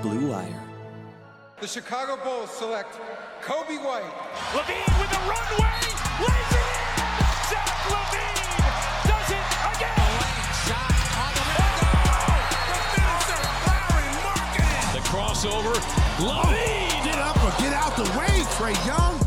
Blue Wire. The Chicago Bulls select Kobe White. LaVine with the runway, lays it in! Zach LaVine does it again! Lane shot on the window! The finisher, Larry Marketing! The crossover, LaVine! Get up or get out the way, Trae Young!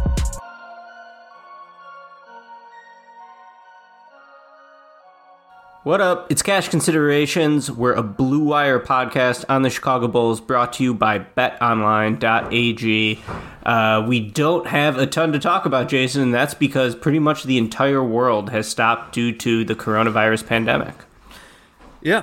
What up? It's Cash Considerations. We're a Blue Wire podcast on the Chicago Bulls, brought to you by betonline.ag. We don't have a ton to talk about, Jason, and that's because pretty much the entire world has stopped due to the coronavirus pandemic. Yeah.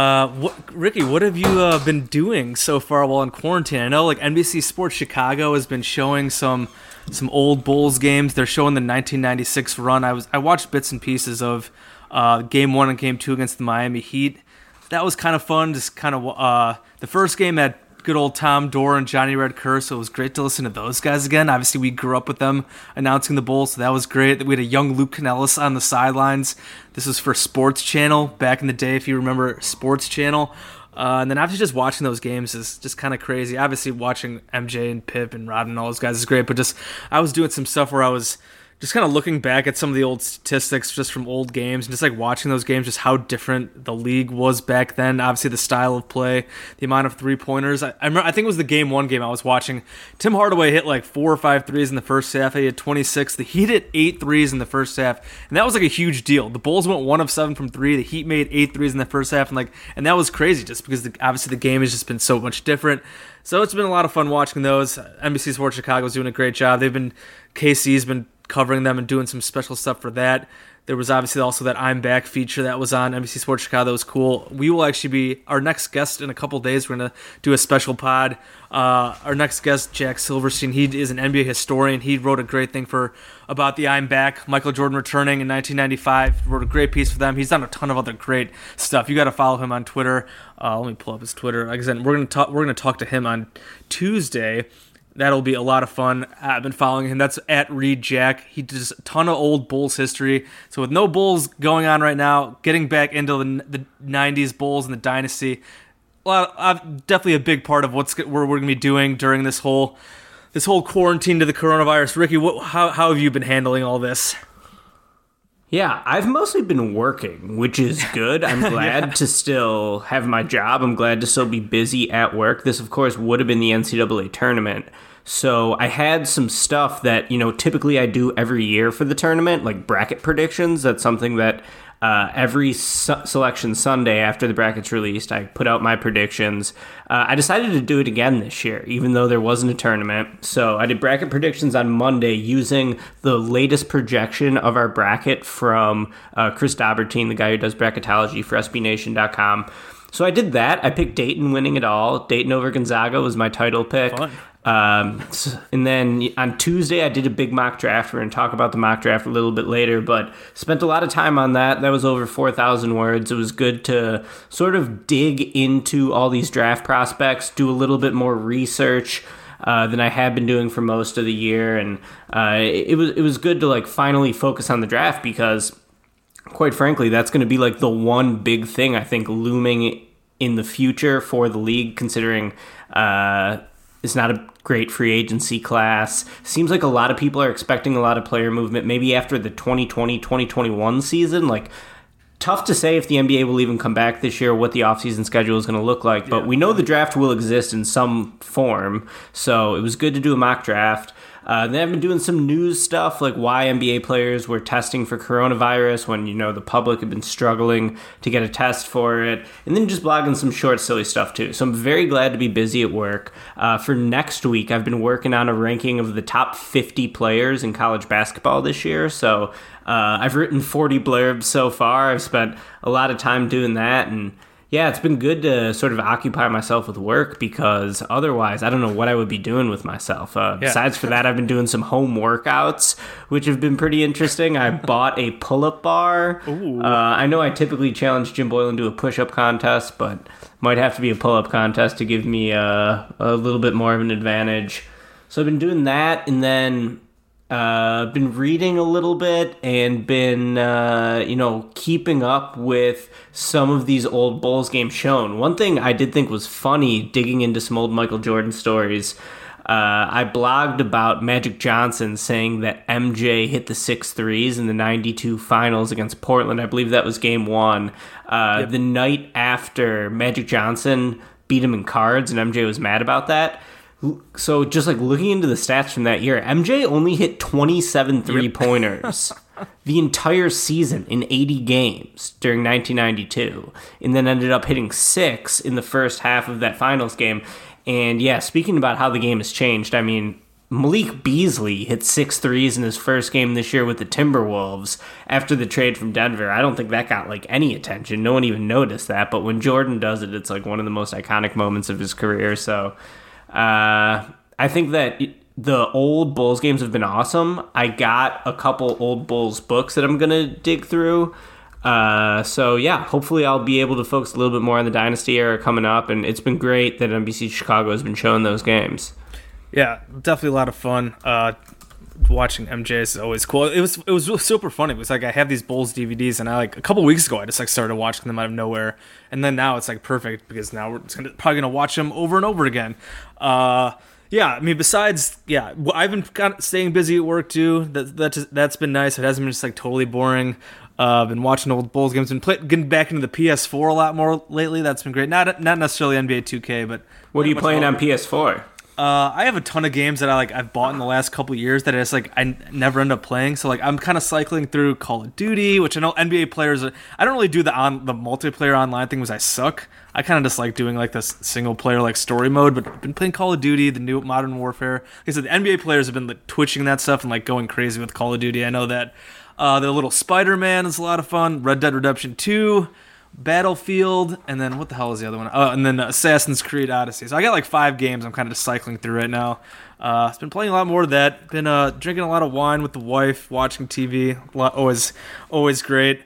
Ricky, what have you been doing so far while in quarantine? I know like NBC Sports Chicago has been showing some old Bulls games. They're showing the 1996 run. I watched bits and pieces of Game 1 and Game 2 against the Miami Heat. That was kind of fun. Just kind of the first game had good old Tom Dorr and Johnny Red Kerr, so it was great to listen to those guys again. Obviously, we grew up with them announcing the Bulls, so that was great. We had a young Luke Canellis on the sidelines. This was for Sports Channel back in the day, if you remember Sports Channel. And then after just watching those games is just kind of crazy. Obviously, watching MJ and Pip and Rod and all those guys is great, but just I was doing some stuff where I was just kind of looking back at some of the old statistics just from old games and just like watching those games, just how different the league was back then. Obviously the style of play, the amount of 3-pointers. I remember, I think it was the Game 1 game I was watching. Tim Hardaway hit like 4 or 5 threes in the first half. He had 26. The Heat hit 8 threes in the first half. And that was like a huge deal. The Bulls went 1 of 7 from 3. The Heat made 8 threes in the first half. And that was crazy just because obviously the game has just been so much different. So it's been a lot of fun watching those. NBC Sports Chicago is doing a great job. KC's been covering them and doing some special stuff for that. There was obviously also that I'm Back feature that was on NBC Sports Chicago. That was cool. We will actually be our next guest in a couple days. We're going to do a special pod. Our next guest, Jack Silverstein, he is an NBA historian. He wrote a great thing about the I'm Back, Michael Jordan returning in 1995. Wrote a great piece for them. He's done a ton of other great stuff. You got to follow him on Twitter. Let me pull up his Twitter. Like I said, we're going to talk to him on Tuesday. That'll be a lot of fun. I've been following him. That's at Reed Jack. He does a ton of old Bulls history. So with no Bulls going on right now, getting back into the 90s Bulls and the dynasty, definitely a big part of what we're going to be doing during this whole quarantine to the coronavirus. Ricky, how have you been handling all this? Yeah, I've mostly been working, which is good. I'm glad to still have my job. I'm glad to still be busy at work. This, of course, would have been the NCAA tournament. So I had some stuff that, typically I do every year for the tournament, like bracket predictions. That's something that every selection Sunday after the bracket's released, I put out my predictions. I decided to do it again this year, even though there wasn't a tournament. So I did bracket predictions on Monday using the latest projection of our bracket from Chris Daubertine, the guy who does bracketology for SBNation.com. So I did that. I picked Dayton winning it all. Dayton over Gonzaga was my title pick. Fun. And then on Tuesday, I did a big mock draft. We're going to talk about the mock draft a little bit later, but spent a lot of time on that. That was over 4,000 words. It was good to sort of dig into all these draft prospects, do a little bit more research than I had been doing for most of the year. And it was good to finally focus on the draft because, quite frankly, that's going to be the one big thing I think looming in the future for the league, considering it's not a great free agency class. Seems like a lot of people are expecting a lot of player movement, maybe after the 2020-2021 season. Tough to say if the NBA will even come back this year, what the offseason schedule is going to look like. But we know the draft will exist in some form, so it was good to do a mock draft. Then I've been doing some news stuff, like why NBA players were testing for coronavirus when, the public had been struggling to get a test for it. And then just blogging some short, silly stuff, too. So I'm very glad to be busy at work. For next week, I've been working on a ranking of the top 50 players in college basketball this year. So I've written 40 blurbs so far. I've spent a lot of time doing that, and yeah, it's been good to sort of occupy myself with work because otherwise I don't know what I would be doing with myself. Besides for that, I've been doing some home workouts, which have been pretty interesting. I bought a pull-up bar. I know I typically challenge Jim Boylan to a push-up contest, but might have to be a pull-up contest to give me a little bit more of an advantage. So I've been doing that, and then been reading a little bit and been, keeping up with some of these old Bulls games shown. One thing I did think was funny, digging into some old Michael Jordan stories, I blogged about Magic Johnson saying that MJ hit the 6 threes in the 92 finals against Portland. I believe that was game 1. The night after Magic Johnson beat him in cards, and MJ was mad about that. So just like looking into the stats from that year, MJ only hit 27 three-pointers the entire season in 80 games during 1992, and then ended up hitting 6 in the first half of that finals game. And yeah, speaking about how the game has changed, I mean, Malik Beasley hit 6 threes in his first game this year with the Timberwolves after the trade from Denver. I don't think that got like any attention. No one even noticed that. But when Jordan does it, it's like one of the most iconic moments of his career. So I think that the old Bulls games have been awesome. I got a couple old Bulls books that I'm going to dig through. So yeah, hopefully I'll be able to focus a little bit more on the Dynasty era coming up. And it's been great that NBC Chicago has been showing those games. Yeah, definitely a lot of fun. Watching MJ is always cool. It was super funny. It was like I have these Bulls DVDs, and a couple weeks ago I just like started watching them out of nowhere, and then now it's like perfect because now we're probably gonna watch them over and over again. Yeah, I mean, besides, I've been kind of staying busy at work too. That's been nice. It hasn't been just like totally boring. Been watching old Bulls games, getting back into the PS4 a lot more lately. That's been great. Not necessarily NBA 2K, but what are you playing on PS4? I have a ton of games that I've bought in the last couple years that I never end up playing. So like I'm kind of cycling through Call of Duty, which I know NBA players. I don't really do the multiplayer online thing because I suck. I kind of just like doing like this single player like story mode. But I've been playing Call of Duty, the new Modern Warfare. Like I said, the NBA players have been like twitching that stuff and like going crazy with Call of Duty. I know that. The little Spider-Man is a lot of fun. Red Dead Redemption 2. Battlefield, and then what the hell is the other one? Oh, and then Assassin's Creed Odyssey. So I got like 5 games I'm kind of just cycling through right now. I've been playing a lot more of that. Been drinking a lot of wine with the wife, watching TV. Always great.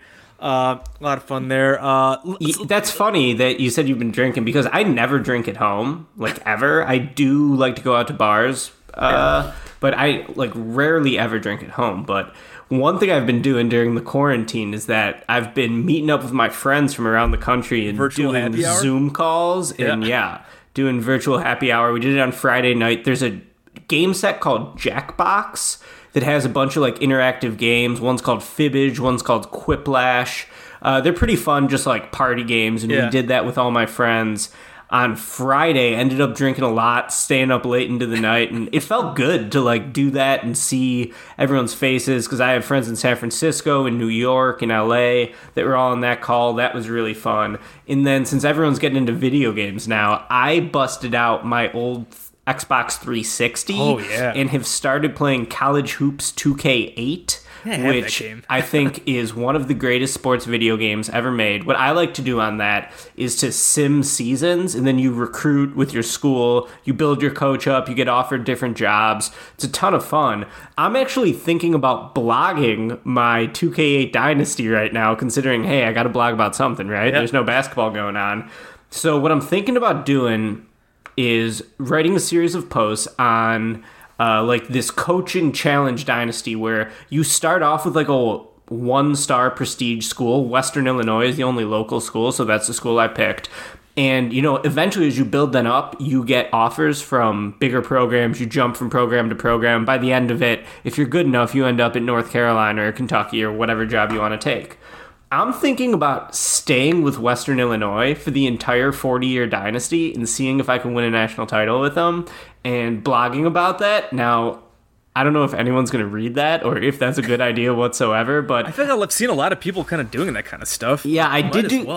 A lot of fun there. That's funny that you said you've been drinking because I never drink at home, like ever. I do like to go out to bars, but I like rarely ever drink at home. But one thing I've been doing during the quarantine is that I've been meeting up with my friends from around the country and doing Zoom calls and doing virtual happy hour. We did it on Friday night. There's a game set called Jackbox that has a bunch of like interactive games. One's called Fibbage, one's called Quiplash. They're pretty fun, just like party games, and we did that with all my friends. On Friday, ended up drinking a lot, staying up late into the night, and it felt good to like do that and see everyone's faces because I have friends in San Francisco, in New York, in LA that were all on that call. That was really fun. And then since everyone's getting into video games now, I busted out my old Xbox 360 and have started playing College Hoops 2K8. Which I think is one of the greatest sports video games ever made. What I like to do on that is to sim seasons, and then you recruit with your school, you build your coach up, you get offered different jobs. It's a ton of fun. I'm actually thinking about blogging my 2K8 Dynasty right now, considering, hey, I got to blog about something, right? Yep. There's no basketball going on. So what I'm thinking about doing is writing a series of posts on like this coaching challenge dynasty where you start off with like a 1-star prestige school. Western Illinois is the only local school, so that's the school I picked. And, you know, eventually as you build them up, you get offers from bigger programs. You jump from program to program. By the end of it, if you're good enough, you end up at North Carolina or Kentucky or whatever job you want to take. I'm thinking about staying with Western Illinois for the entire 40-year dynasty and seeing if I can win a national title with them and blogging about that. Now, I don't know if anyone's going to read that or if that's a good idea whatsoever, but I think I've seen a lot of people kind of doing that kind of stuff. Yeah, I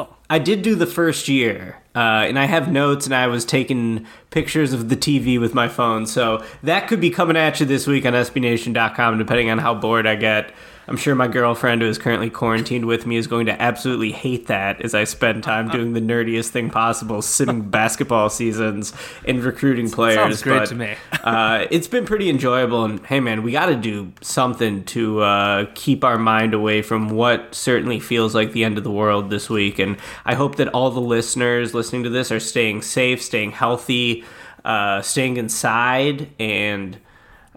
did do the first year, and I have notes, and I was taking pictures of the TV with my phone, so that could be coming at you this week on SBNation.com, depending on how bored I get. I'm sure my girlfriend who is currently quarantined with me is going to absolutely hate that as I spend time doing the nerdiest thing possible, simming basketball seasons and recruiting players. Sounds great to me. It's been pretty enjoyable, and hey man, we got to do something to keep our mind away from what certainly feels like the end of the world this week, and I hope that all the listeners listening to this are staying safe, staying healthy, staying inside, and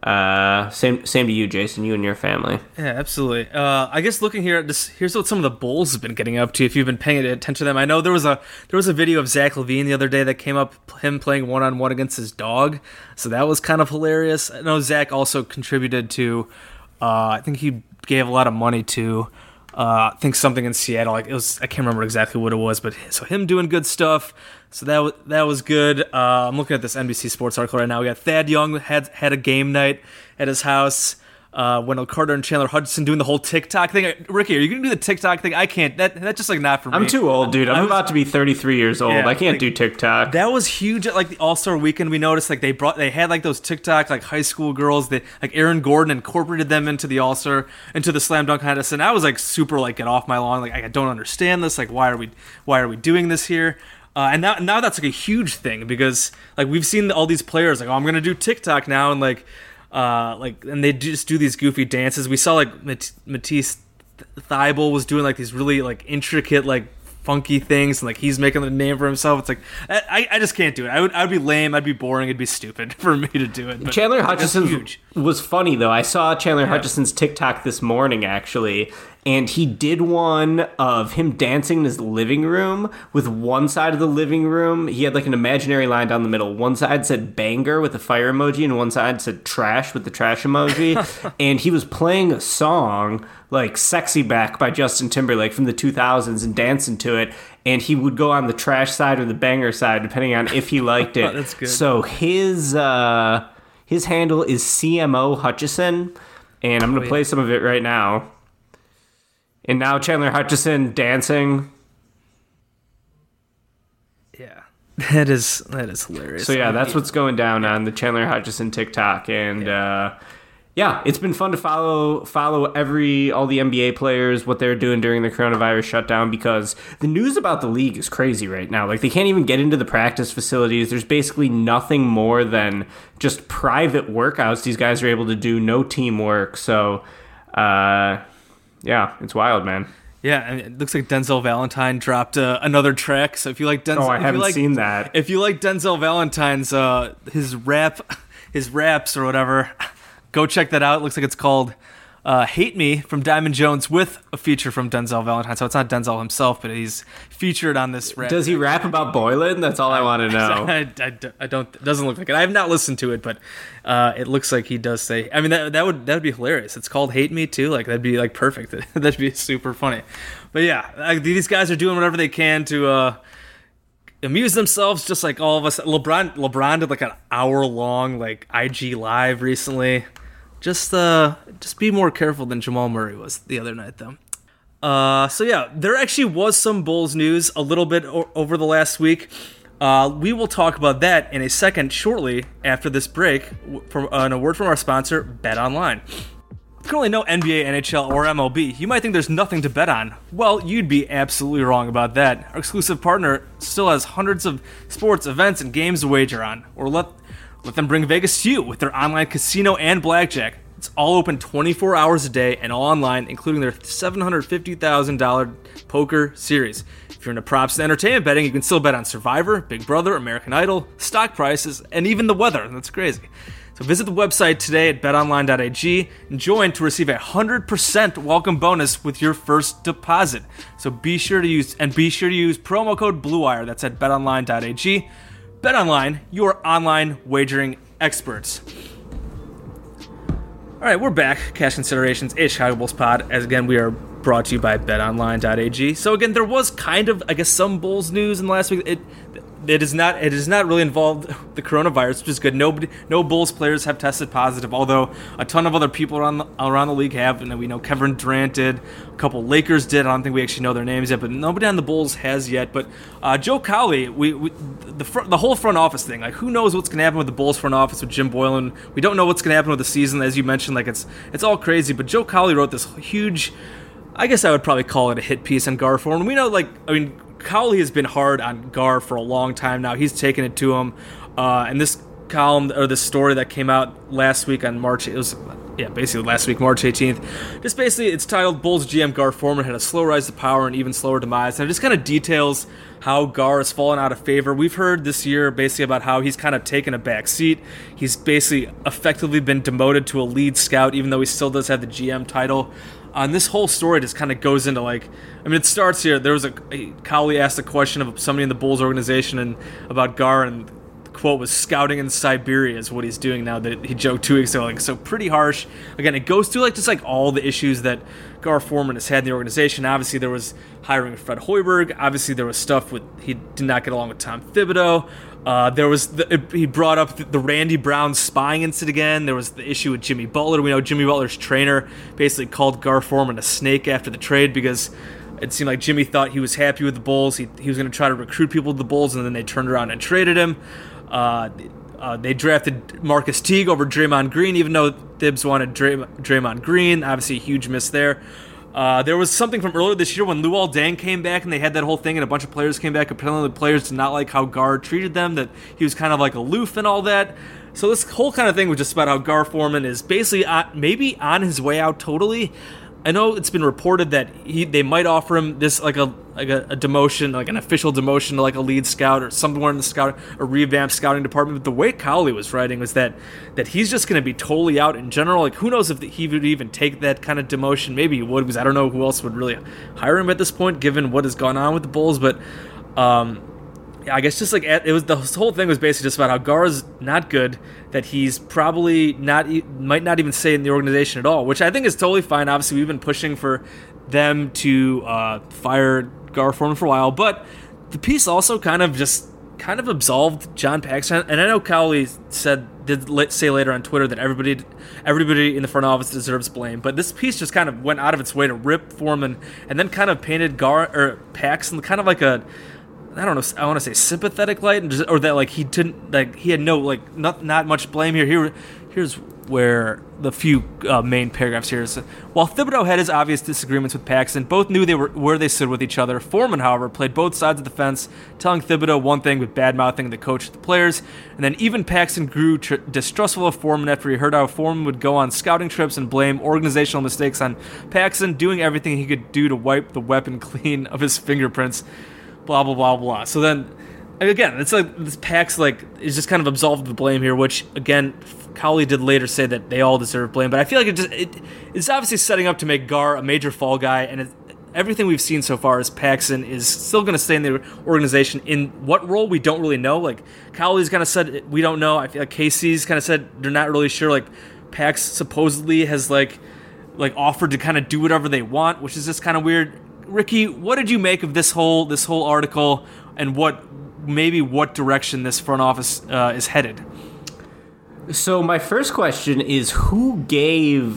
Same to you, Jason. You and your family. Yeah, absolutely. I guess looking here at this, here's what some of the Bulls have been getting up to. If you've been paying attention to them, I know there was a video of Zach LaVine the other day that came up, him playing 1-on-1 against his dog. So that was kind of hilarious. I know Zach also contributed to. I think he gave a lot of money to. I think something in Seattle. Like it was, I can't remember exactly what it was, but so him doing good stuff. So that was good. I'm looking at this NBC Sports article right now. We got Thad Young had a game night at his house. Wendell Carter and Chandler Hutchison doing the whole TikTok thing. Ricky, are you gonna do the TikTok thing? I can't. That's just like not for me. I'm too old, dude. I'm about to be 33 years old. Yeah, I can't do TikTok. That was huge at like the All-Star weekend. We noticed like they had like those TikTok like high school girls. That like Aaron Gordon incorporated them into the All-Star, into the slam dunk contest, and I was like super like get off my lawn. Like I don't understand this. Like why are we doing this here? And now that's like a huge thing because like we've seen all these players like, oh, I'm gonna do TikTok now, and and they just do these goofy dances. We saw like Matisse Thybulle was doing like these really like intricate like funky things, and like he's making a name for himself. It's like I just can't do it. I'd be lame. I'd be boring. It'd be stupid for me to do it. But Chandler Hutchison was funny though. I saw Chandler Hutchison's TikTok this morning actually. And he did one of him dancing in his living room with one side of the living room. He had like an imaginary line down the middle. One side said banger with the fire emoji and one side said trash with the trash emoji. And he was playing a song like Sexy Back by Justin Timberlake from the 2000s and dancing to it. And he would go on the trash side or the banger side depending on if he liked it. That's good. So his handle is CMO Hutchison. And I'm going to play some of it right now. And now Chandler Hutchison dancing. Yeah, that is hilarious. So yeah, that's what's going down on the Chandler Hutchison TikTok, and it's been fun to follow all the NBA players, what they're doing during the coronavirus shutdown, because the news about the league is crazy right now. Like they can't even get into the practice facilities. There's basically nothing more than just private workouts these guys are able to do. No teamwork. So. Yeah, it's wild, man. Yeah, and it looks like Denzel Valentine dropped another track. So if you like Denzel, I haven't seen that. If you like Denzel Valentine's his raps or whatever, go check that out. It looks like it's called "Hate Me" from Diamond Jones with a feature from Denzel Valentine. So it's not Denzel himself, but he's featured on this rap. Does he rap about Boylan? That's all I want to know. I don't. It doesn't look like it. I have not listened to it, but it looks like he does say. I mean, that would be hilarious. It's called "Hate Me" too. Like that'd be like perfect. That'd be super funny. But yeah, these guys are doing whatever they can to amuse themselves, just like all of us. LeBron did like an hour-long like IG live recently. Just be more careful than Jamal Murray was the other night, though. So yeah, there actually was some Bulls news a little bit over the last week. We will talk about that in a second, shortly after this break, from a word from our sponsor, BetOnline. Currently no NBA, NHL, or MLB. You might think there's nothing to bet on. Well, you'd be absolutely wrong about that. Our exclusive partner still has hundreds of sports, events, and games to wager on. Or let them bring Vegas to you with their online casino and blackjack. It's all open 24 hours a day and all online, including their $750,000 poker series. If you're into props and entertainment betting, you can still bet on Survivor, Big Brother, American Idol, stock prices, and even the weather. That's crazy. So visit the website today at betonline.ag and join to receive a 100% welcome bonus with your first deposit. So be sure to use promo code BLUEWIRE. That's at betonline.ag. BetOnline, your online wagering experts. All right, we're back. Cash Considerations, a Chicago Bulls pod. As again, we are brought to you by betonline.ag. So again, there was kind of, I guess, some Bulls news in the last week. It is not really involved the coronavirus, which is good. No Bulls players have tested positive, although a ton of other people around the league have. And we know Kevin Durant did, a couple Lakers did. I don't think we actually know their names yet, but nobody on the Bulls has yet. But Joe Cowley, the whole front office thing, like who knows what's going to happen with the Bulls front office with Jim Boylan? We don't know what's going to happen with the season, as you mentioned. Like it's all crazy. But Joe Cowley wrote this huge, I guess I would probably call it a hit piece on Gar Forman. We know, Cowley has been hard on Gar for a long time now. He's taken it to him. And this column, or this story that came out last week on March, it was basically last week, March 18th. Just basically, it's titled Bulls GM Gar Forman had a slow rise to power and even slower demise. And it just kind of details how Gar has fallen out of favor. We've heard this year basically about how he's kind of taken a back seat. He's basically effectively been demoted to a lead scout, even though he still does have the GM title. And this whole story just kind of goes into it starts here. There was Cowley asked a question of somebody in the Bulls organization and about Gar, and quote was scouting in Siberia is what he's doing now, that he joked 2 weeks ago. So pretty harsh. Again, it goes through all the issues that Gar Forman has had in the organization. Obviously, there was hiring Fred Hoiberg. Obviously, there was stuff with he did not get along with Tom Thibodeau. He brought up the Randy Brown spying incident again. There was the issue with Jimmy Butler. We know Jimmy Butler's trainer basically called Gar Forman a snake after the trade because it seemed like Jimmy thought he was happy with the Bulls. He was going to try to recruit people to the Bulls, and then they turned around and traded him. They drafted Marcus Teague over Draymond Green, even though Thibs wanted Draymond Green. Obviously, a huge miss there. There was something from earlier this year when Luol Deng came back, and they had that whole thing, and a bunch of players came back. Apparently, the players did not like how Gar treated them, that he was kind of aloof and all that. So this whole kind of thing was just about how Gar Forman is basically maybe on his way out totally. I know it's been reported that they might offer him this a demotion, an official demotion to a lead scout or somewhere in the a revamped scouting department. But the way Cowley was writing was that he's just going to be totally out in general. Who knows if he would even take that kind of demotion? Maybe he would, because I don't know who else would really hire him at this point, given what has gone on with the Bulls. But I guess just this whole thing was basically just about how Gar's not good, that he's probably might not even stay in the organization at all, which I think is totally fine. Obviously, we've been pushing for them to fire Gar Forman for a while, but the piece also kind of absolved John Paxson. And I know Cowley did say later on Twitter that everybody in the front office deserves blame, but this piece just kind of went out of its way to rip Forman and then kind of painted Paxson kind of like a, I don't know, I want to say sympathetic light, or that he didn't he had no not much blame here. Here's where the few main paragraphs here is. While Thibodeau had his obvious disagreements with Paxson, both knew where they stood with each other. Forman, however, played both sides of the fence, telling Thibodeau one thing but bad-mouthing the coach to the players. And then even Paxson grew distrustful of Forman after he heard how Forman would go on scouting trips and blame organizational mistakes on Paxson, doing everything he could do to wipe the weapon clean of his fingerprints. Blah, blah, blah, blah. So then, again, it's this Pax is just kind of absolved the blame here, which, again, Cowley did later say that they all deserve blame. But I feel like it's obviously setting up to make Gar a major fall guy, and everything we've seen so far is Paxson is still going to stay in the organization. In what role, we don't really know. Cowley's kind of said, we don't know. I feel like KC's kind of said they're not really sure. Pax supposedly has, offered to kind of do whatever they want, which is just kind of weird. Ricky, what did you make of this whole article, and what direction this front office is headed? So my first question is, who gave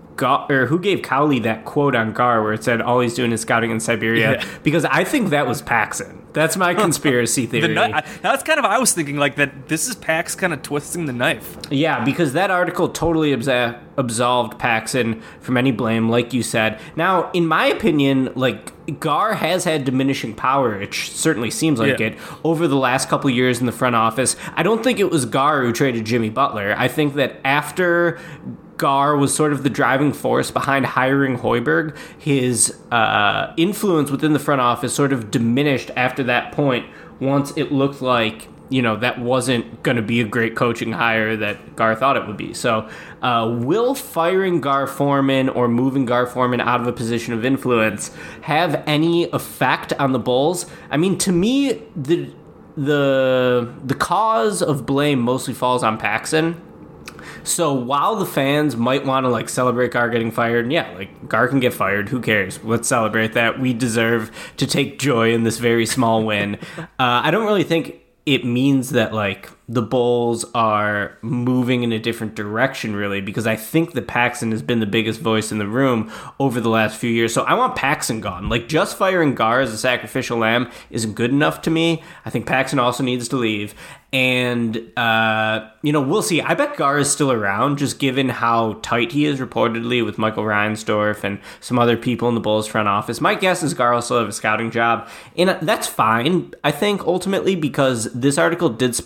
Cowley that quote on Gar where it said all he's doing is scouting in Siberia? Yeah. Because I think that was Paxson. That's my conspiracy theory. That's kind of, I was thinking that this is Pax kind of twisting the knife. Yeah, because that article totally absolved Paxson from any blame, like you said. Now, in my opinion, Gar has had diminishing power, it certainly seems like it, over the last couple of years in the front office. I don't think it was Gar who traded Jimmy Butler. I think that after Gar was sort of the driving force behind hiring Hoiberg, his influence within the front office sort of diminished after that point, once it looked like, that wasn't going to be a great coaching hire that Gar thought it would be. So will firing Gar Forman or moving Gar Forman out of a position of influence have any effect on the Bulls? I mean, to me, the cause of blame mostly falls on Paxson. So while the fans might want to celebrate Gar getting fired, Gar can get fired. Who cares? Let's celebrate that. We deserve to take joy in this very small win. I don't really think it means that the Bulls are moving in a different direction, really, because I think that Paxson has been the biggest voice in the room over the last few years. So I want Paxson gone. Just firing Gar as a sacrificial lamb isn't good enough to me. I think Paxson also needs to leave. And, we'll see. I bet Gar is still around, just given how tight he is reportedly with Michael Reinsdorf and some other people in the Bulls front office. My guess is Gar will still have a scouting job. And that's fine, I think, ultimately, because this article did spell out that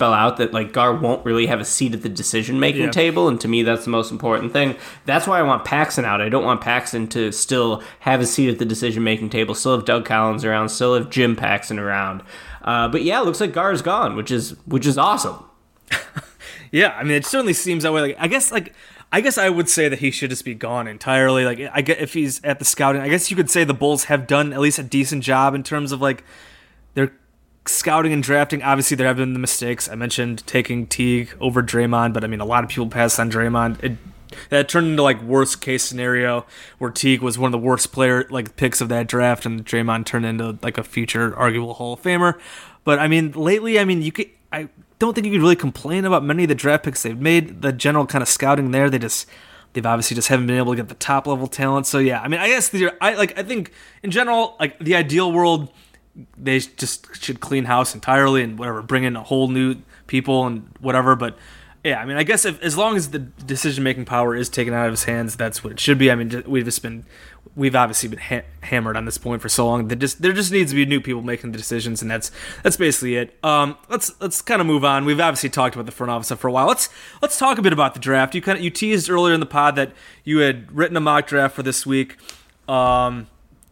that like Gar won't really have a seat at the decision-making table, and to me that's the most important thing. That's why I want Paxson out. I don't want Paxson to still have a seat at the decision-making table, still have Doug Collins around, still have Jim Paxson around. But yeah, it looks like Gar's gone, which is awesome. Yeah, I mean, it certainly seems that way. Like, I guess I would say that he should just be gone entirely. Like, I get if he's at the scouting, I guess you could say the Bulls have done at least a decent job in terms of like their scouting and drafting. Obviously, there have been the mistakes. I mentioned taking Teague over Draymond, but I mean, a lot of people passed on Draymond. That turned into like worst case scenario where Teague was one of the worst picks of that draft, and Draymond turned into like a future arguable Hall of Famer. But I mean, lately, I mean, I don't think you could really complain about many of the draft picks they've made. The general kind of scouting there, they've obviously just haven't been able to get the top level talent. So yeah, I mean, I guess I think in general, like the ideal world, they just should clean house entirely and whatever, bring in a whole new people and whatever. But yeah, I mean, I guess as long as the decision making power is taken out of his hands, that's what it should be. I mean, we've obviously been hammered on this point for so long that there just needs to be new people making the decisions, and that's basically it. Let's kind of move on. We've obviously talked about the front office for a while. Let's talk a bit about the draft. You teased earlier in the pod that you had written a mock draft for this week. And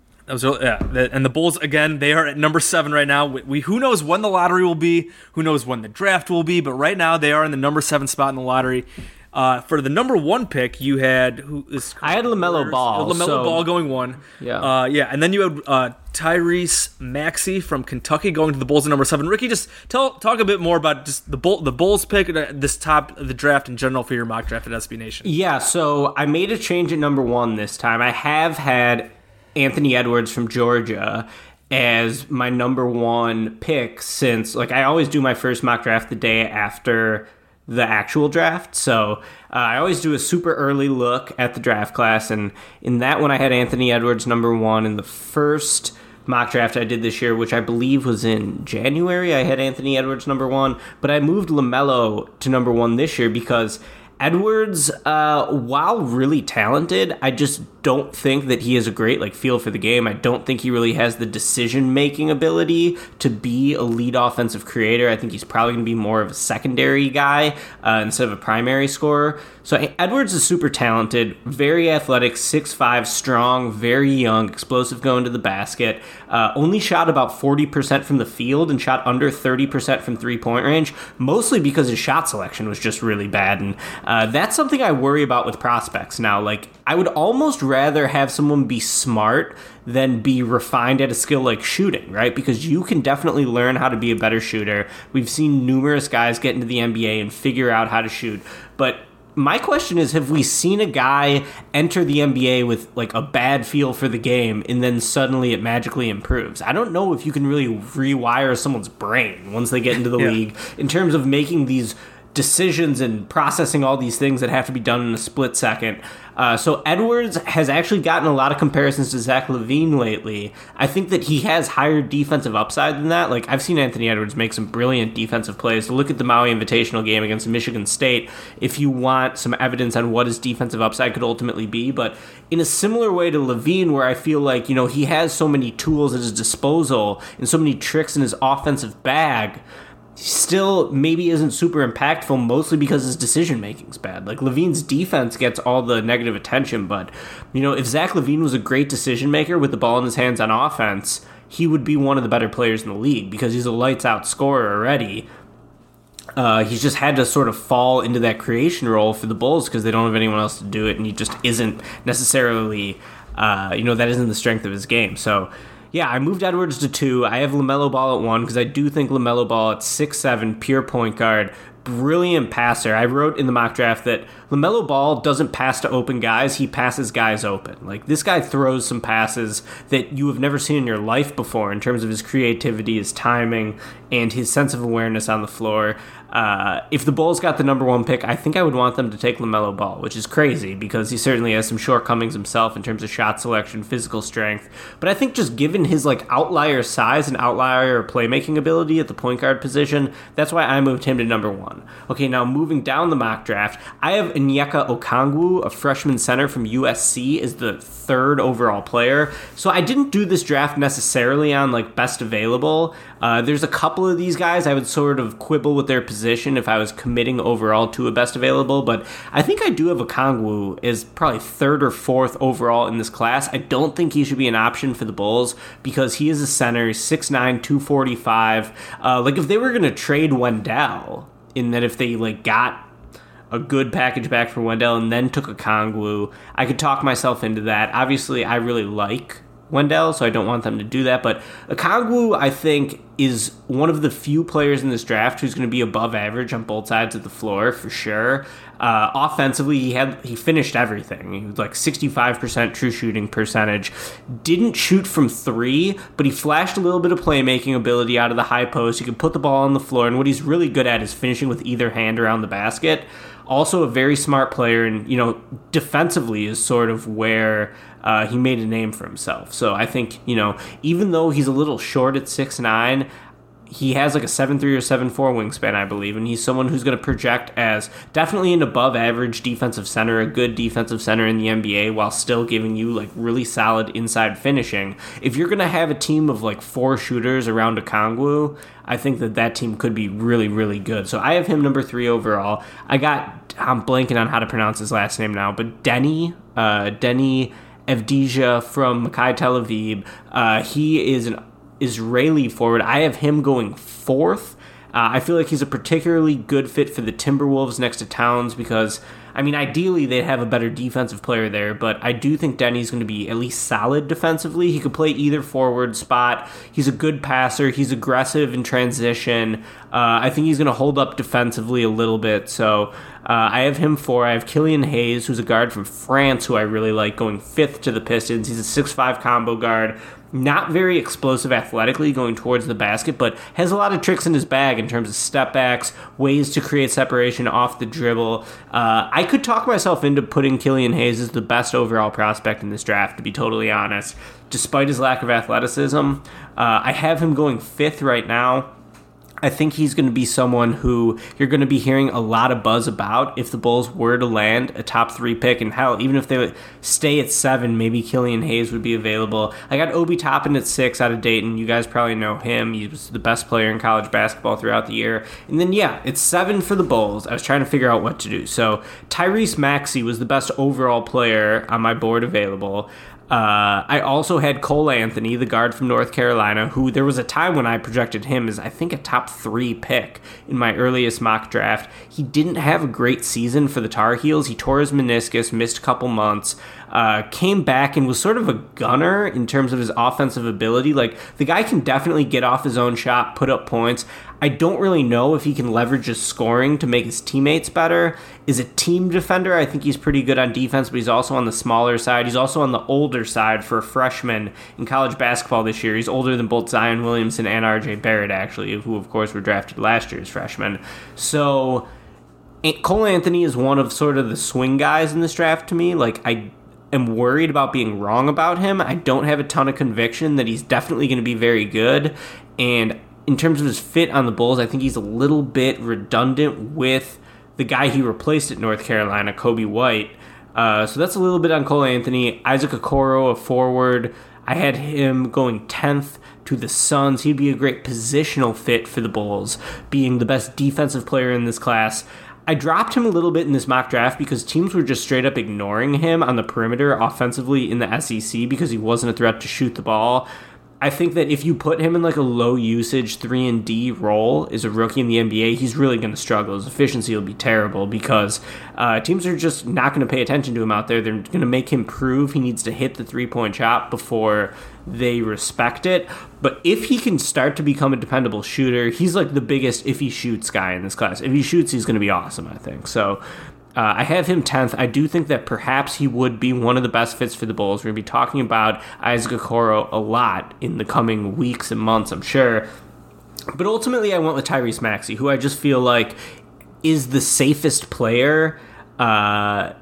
the Bulls, again, they are at number 7 right now. Who knows when the lottery will be? Who knows when the draft will be? But right now, they are in the number 7 spot in the lottery. For the number 1 pick, you had I had LaMelo Ball. Ball going 1. Yeah. And then you had Tyrese Maxey from Kentucky going to the Bulls at number 7. Ricky, just talk a bit more about just the Bulls pick, this top of the draft in general for your mock draft at SB Nation. Yeah, so I made a change at number 1 this time. I have had Anthony Edwards from Georgia as my number 1 pick since, like, I always do my first mock draft the day after the actual draft. So I always do a super early look at the draft class, and in that one I had Anthony Edwards number 1. In the first mock draft I did this year, which I believe was in January, I had Anthony Edwards number 1, but I moved LaMelo to number 1 this year because Edwards, while really talented, I just don't think that he has a great feel for the game. I don't think he really has the decision-making ability to be a lead offensive creator. I think he's probably going to be more of a secondary guy instead of a primary scorer. So Edwards is super talented, very athletic, 6'5", strong, very young, explosive going to the basket. Only shot about 40% from the field and shot under 30% from three-point range, mostly because his shot selection was just really bad. And that's something I worry about with prospects now. Like, I would almost rather have someone be smart than be refined at a skill like shooting, right? Because you can definitely learn how to be a better shooter. We've seen numerous guys get into the NBA and figure out how to shoot. But my question is, have we seen a guy enter the NBA with a bad feel for the game and then suddenly it magically improves? I don't know if you can really rewire someone's brain once they get into the league in terms of making these decisions and processing all these things that have to be done in a split second. So Edwards has actually gotten a lot of comparisons to Zach LaVine lately. I think that he has higher defensive upside than that. I've seen Anthony Edwards make some brilliant defensive plays. Look at the Maui Invitational game against Michigan State if you want some evidence on what his defensive upside could ultimately be. But in a similar way to LaVine, where I feel like, he has so many tools at his disposal and so many tricks in his offensive bag, still maybe isn't super impactful, mostly because his decision making's bad. LaVine's defense gets all the negative attention, but if Zach LaVine was a great decision maker with the ball in his hands on offense, he would be one of the better players in the league because he's a lights out scorer already. He's just had to sort of fall into that creation role for the Bulls because they don't have anyone else to do it, and he just isn't necessarily that isn't the strength of his game. So yeah, I moved Edwards to 2. I have LaMelo Ball at 1 because I do think LaMelo Ball at 6'7", pure point guard, brilliant passer. I wrote in the mock draft that LaMelo Ball doesn't pass to open guys, he passes guys open. This guy throws some passes that you have never seen in your life before in terms of his creativity, his timing, and his sense of awareness on the floor. If the Bulls got the number 1 pick, I think I would want them to take LaMelo Ball, which is crazy because he certainly has some shortcomings himself in terms of shot selection, physical strength. But I think just given his outlier size and outlier playmaking ability at the point guard position, that's why I moved him to number 1. one. Okay, now moving down the mock draft, I have Onyeka Okongwu, a freshman center from USC, as the third overall player. So I didn't do this draft necessarily on like best available. There's a couple of these guys I would sort of quibble with their position if I was committing overall to a best available, but I think I do have Okongwu as probably third or fourth overall in this class. I don't think he should be an option for the Bulls because he is a center, 6'9", 245. Like if they were going to trade Wendell, in that if they like got a good package back for Wendell and then took Okongwu, I could talk myself into that. Obviously, I really like Wendell, so I don't want them to do that. But Okongwu, I think, is one of the few players in this draft who's going to be above average on both sides of the floor for sure. Offensively, he finished everything. He was like 65% true shooting percentage. Didn't shoot from three, but he flashed a little bit of playmaking ability out of the high post. He could put the ball on the floor, and what he's really good at is finishing with either hand around the basket. Also a very smart player, and defensively is sort of where he made a name for himself. So I think, even though he's a little short at 6'9", he has like a 7'3" or 7'4" wingspan, I believe, and he's someone who's going to project as definitely an above average defensive center, a good defensive center in the NBA, while still giving you like really solid inside finishing. If you're going to have a team of like 4 shooters around Okongwu, I think that team could be really, really good. So I have him number 3 overall. I'm blanking on how to pronounce his last name now, but Denny Avdija from Maccabi Tel Aviv. He is an Israeli forward. I have him going 4th. I feel like he's a particularly good fit for the Timberwolves next to Towns because, ideally they'd have a better defensive player there, but I do think Denny's going to be at least solid defensively. He could play either forward spot. He's a good passer. He's aggressive in transition. I think he's going to hold up defensively a little bit, so I have him 4. I have Killian Hayes, who's a guard from France, who I really like, going 5th to the Pistons. He's a 6'5" combo guard. Not very explosive athletically going towards the basket, but has a lot of tricks in his bag in terms of step backs, ways to create separation off the dribble. I could talk myself into putting Killian Hayes as the best overall prospect in this draft, to be totally honest, despite his lack of athleticism. I have him going 5th right now. I think he's going to be someone who you're going to be hearing a lot of buzz about if the Bulls were to land a top 3 pick. And hell, even if they would stay at 7, maybe Killian Hayes would be available. I got Obi Toppin at 6 out of Dayton. You guys probably know him. He was the best player in college basketball throughout the year. And then, it's 7 for the Bulls. I was trying to figure out what to do. So Tyrese Maxey was the best overall player on my board available. I also had Cole Anthony, the guard from North Carolina, who there was a time when I projected him as, I think, a top 3 pick in my earliest mock draft. He didn't have a great season for the Tar Heels. He tore his meniscus, missed a couple months, came back and was sort of a gunner in terms of his offensive ability. Like, the guy can definitely get off his own shot, put up points. I don't really know if he can leverage his scoring to make his teammates better. Is a team defender. I think he's pretty good on defense, but he's also on the smaller side. He's also on the older side for a freshman in college basketball this year. He's older than both Zion Williamson and RJ Barrett, actually, who, of course, were drafted last year as freshmen. So Cole Anthony is one of sort of the swing guys in this draft to me. Like, I am worried about being wrong about him. I don't have a ton of conviction that he's definitely going to be very good. And in terms of his fit on the Bulls, I think he's a little bit redundant with the guy he replaced at North Carolina, Kobe White. So that's a little bit on Cole Anthony. Isaac Okoro, a forward. I had him going 10th to the Suns. He'd be a great positional fit for the Bulls, being the best defensive player in this class. I dropped him a little bit in this mock draft because teams were just straight up ignoring him on the perimeter offensively in the SEC because he wasn't a threat to shoot the ball. I think that if you put him in like a low usage 3-and-D role as a rookie in the NBA, he's really going to struggle. His efficiency will be terrible because teams are just not going to pay attention to him out there. They're going to make him prove he needs to hit the 3-point shot before they respect it. But if he can start to become a dependable shooter, he's like the biggest if he shoots guy in this class. If he shoots, he's going to be awesome, I think. So I have him 10th. I do think that perhaps he would be one of the best fits for the Bulls. We're going to be talking about Isaac Okoro a lot in the coming weeks and months, I'm sure. But ultimately, I went with Tyrese Maxey, who I just feel like is the safest player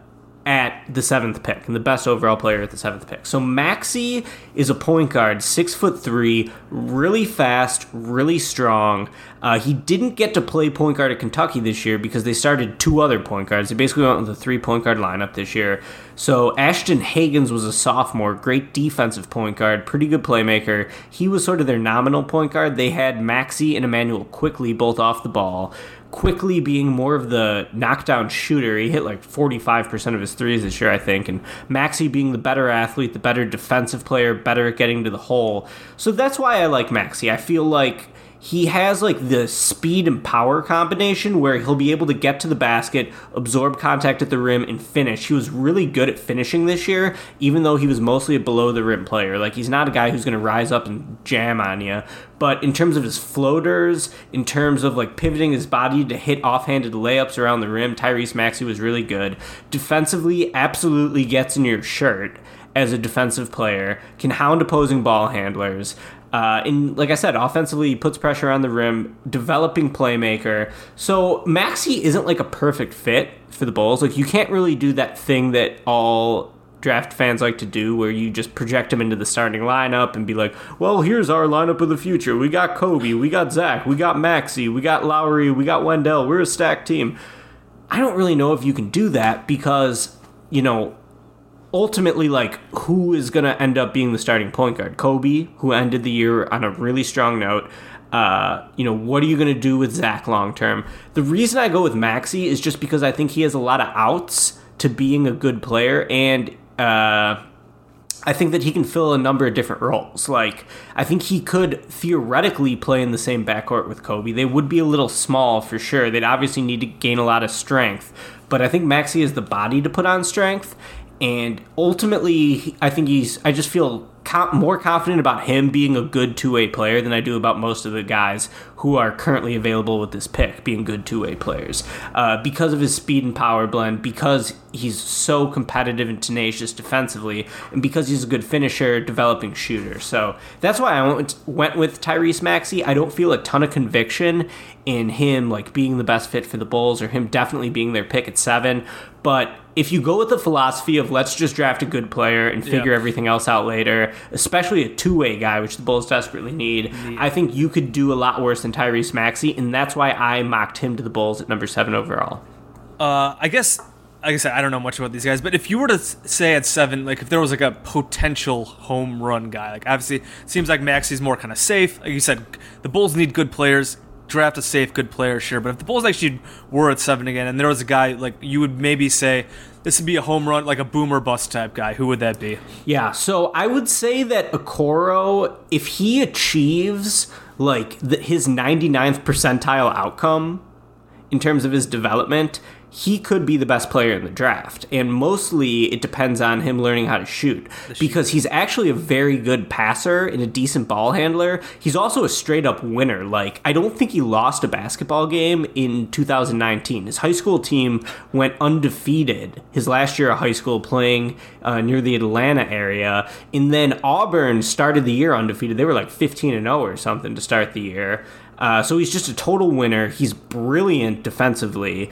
at the 7th pick and the best overall player at the 7th pick. So Maxey is a point guard, 6'3", really fast, really strong. He didn't get to play point guard at Kentucky this year because they started 2 other point guards. They basically went with a 3 point guard lineup this year. So Ashton Hagans was a sophomore, great defensive point guard, pretty good playmaker. He was sort of their nominal point guard. They had Maxey and Emmanuel Quickley both off the ball. Quickley being more of the knockdown shooter. He hit like 45% of his threes this year, I think. And Maxey being the better athlete, the better defensive player, better at getting to the hole. So that's why I like Maxey. I feel like he has like the speed and power combination where he'll be able to get to the basket, absorb contact at the rim, and finish. He was really good at finishing this year, even though he was mostly a below the rim player. Like, he's not a guy who's going to rise up and jam on you. But in terms of his floaters, in terms of like pivoting his body to hit offhanded layups around the rim, Tyrese Maxey was really good. Defensively, absolutely gets in your shirt as a defensive player, can hound opposing ball handlers. And like I said, offensively, he puts pressure on the rim, developing playmaker. So Maxey isn't like a perfect fit for the Bulls. Like, you can't really do that thing that all draft fans like to do where you just project him into the starting lineup and be like, well, here's our lineup of the future. We got Kobe, we got Zach, we got Maxey, we got Lowry, we got Wendell. We're a stacked team. I don't really know if you can do that because, you know, ultimately, like, who is going to end up being the starting point guard? Kobe, who ended the year on a really strong note. You know, what are you going to do with Zach long term? The reason I go with Maxey is just because I think he has a lot of outs to being a good player, and I think that he can fill a number of different roles. Like, I think he could theoretically play in the same backcourt with Kobe. They would be a little small for sure. They'd obviously need to gain a lot of strength, but I think Maxey has the body to put on strength. And ultimately, I just feel more confident about him being a good two-way player than I do about most of the guys who are currently available with this pick being good two-way players. Because of his speed and power blend, because he's so competitive and tenacious defensively, and because he's a good finisher, developing shooter. So that's why I went with Tyrese Maxey. I don't feel a ton of conviction in him like being the best fit for the Bulls or him definitely being their pick at 7. But if you go with the philosophy of let's just draft a good player and figure everything else out later, especially a two-way guy, which the Bulls desperately need, I think you could do a lot worse than Tyrese Maxey, and that's why I mocked him to the Bulls at number 7 overall. I guess, like I said, I don't know much about these guys, but if you were to say at 7, like if there was like a potential home run guy, like obviously it seems like Maxey's more kind of safe. Like you said, the Bulls need good players. Draft a safe, good player, sure. But if the Bulls actually were at 7 again, and there was a guy, like, you would maybe say, this would be a home run, like a boomer bust type guy, who would that be? Yeah, so I would say that Okoro, if he achieves, like, his 99th percentile outcome in terms of his development, he could be the best player in the draft. And mostly it depends on him learning how to shoot. Because he's actually a very good passer and a decent ball handler. He's also a straight-up winner. Like, I don't think he lost a basketball game in 2019. His high school team went undefeated his last year of high school playing near the Atlanta area. And then Auburn started the year undefeated. They were like 15-0 or something to start the year. So he's just a total winner. He's brilliant defensively.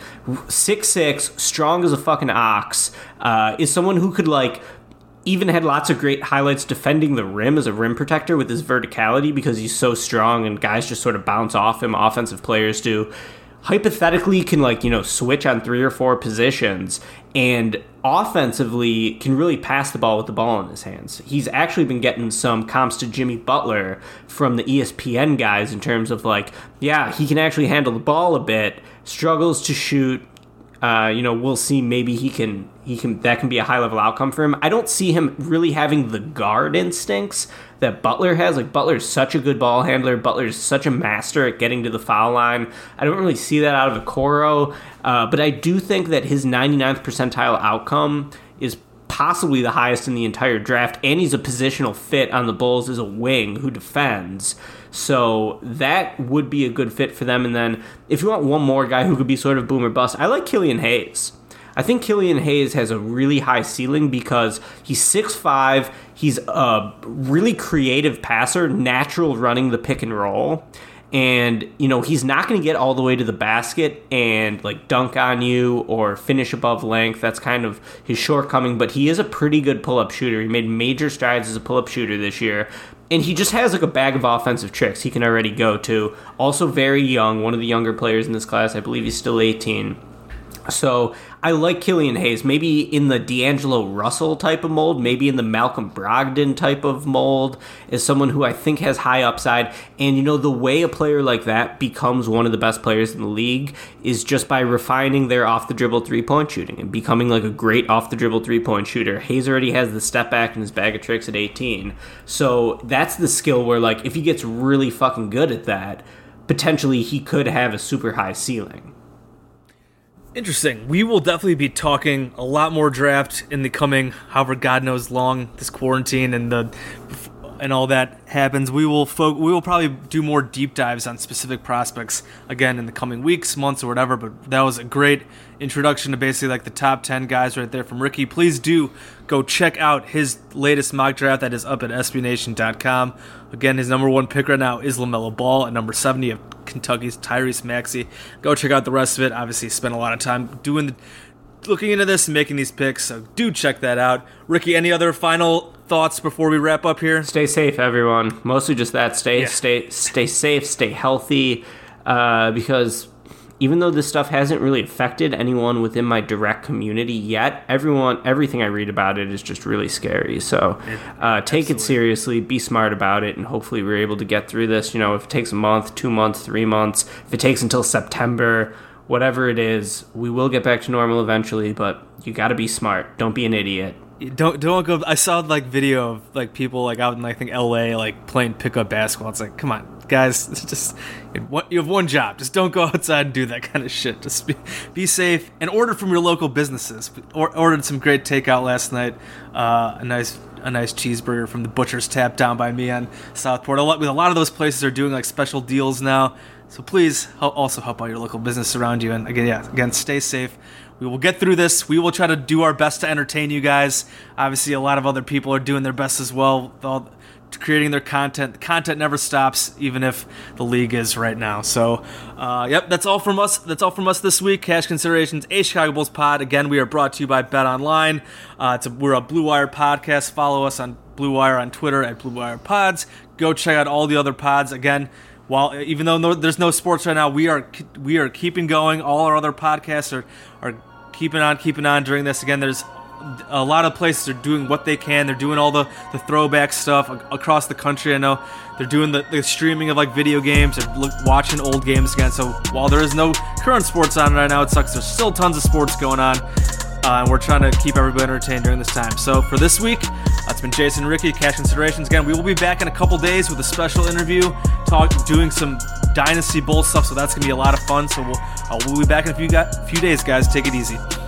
6'6", strong as a fucking ox. Is someone who could, like, even had lots of great highlights defending the rim as a rim protector with his verticality because he's so strong and guys just sort of bounce off him. Offensive players do. Hypothetically can, like, you know, switch on 3 or 4 positions and offensively can really pass the ball with the ball in his hands. He's actually been getting some comps to Jimmy Butler from the ESPN guys in terms of, like, yeah, he can actually handle the ball a bit, struggles to shoot. You know, we'll see. Maybe he can. That can be a high level outcome for him. I don't see him really having the guard instincts that Butler has. Like, Butler's such a good ball handler. Butler's such a master at getting to the foul line. I don't really see that out of Okoro. But I do think that his 99th percentile outcome is possibly the highest in the entire draft, and he's a positional fit on the Bulls as a wing who defends. So that would be a good fit for them. And then if you want one more guy who could be sort of boom or bust, I like Killian Hayes. I think Killian Hayes has a really high ceiling because he's 6'5", he's a really creative passer, natural running the pick and roll, And, he's not going to get all the way to the basket and, dunk on you or finish above length. That's kind of his shortcoming, but he is a pretty good pull-up shooter. He made major strides as a pull-up shooter this year. And he just has, a bag of offensive tricks he can already go to. Also very young, one of the younger players in this class. I believe he's still 18. So I like Killian Hayes, maybe in the D'Angelo Russell type of mold, maybe in the Malcolm Brogdon type of mold, is someone who I think has high upside. And, the way a player like that becomes one of the best players in the league is just by refining their off-the-dribble three-point shooting and becoming a great off-the-dribble three-point shooter. Hayes already has the step back in his bag of tricks at 18. So that's the skill where, if he gets really fucking good at that, potentially he could have a super high ceiling. Interesting. We will definitely be talking a lot more draft in the coming, however God knows long this quarantine and all that happens. We will probably do more deep dives on specific prospects again in the coming weeks, months, or whatever. But that was a great introduction to basically the top 10 guys right there from Ricky. Please do go check out his latest mock draft that is up at SBNation.com. Again, his number 1 pick right now is LaMelo Ball. At number 70 of Kentucky's Tyrese Maxey. Go check out the rest of it. Obviously, spent a lot of time looking into this and making these picks, so do check that out. Ricky, any other final thoughts before we wrap up here? Stay safe, everyone. Mostly just that. Stay safe, stay healthy, because even though this stuff hasn't really affected anyone within my direct community yet, everything I read about it is just really scary. So take it seriously, be smart about it, and hopefully we're able to get through this. If it takes a month, 2 months, 3 months, if it takes until September, whatever it is, we will get back to normal eventually, but you got to be smart. Don't be an idiot. Don't go. I saw video of people out in I think LA playing pickup basketball. It's come on, guys, just you have one job. Just don't go outside and do that kind of shit. Just be safe and order from your local businesses. Ordered some great takeout last night. A nice cheeseburger from the Butcher's Tap down by me on Southport. A lot of those places are doing special deals now. So please also help out your local business around you. And again, stay safe. We will get through this. We will try to do our best to entertain you guys. Obviously, a lot of other people are doing their best as well, creating their content. The content never stops, even if the league is right now. So, that's all from us. That's all from us this week. Cash Considerations, a Chicago Bulls pod. Again, we are brought to you by BetOnline. We're a Blue Wire podcast. Follow us on Blue Wire on Twitter at Blue Wire Pods. Go check out all the other pods. Again, even though there's no sports right now, we are keeping going. All our other podcasts are keeping on during this. Again, there's a lot of places are doing what they can. They're doing all the throwback stuff across the country. I know they're doing the streaming of video games. They're watching old games again. So while there is no current sports on right now, it sucks. There's still tons of sports going on. And we're trying to keep everybody entertained during this time. So for this week, that's been Jason and Ricky, Cash Considerations. Again, we will be back in a couple days with a special interview, doing some Dynasty Bull stuff. So that's going to be a lot of fun. So we'll be back in a few days, guys. Take it easy.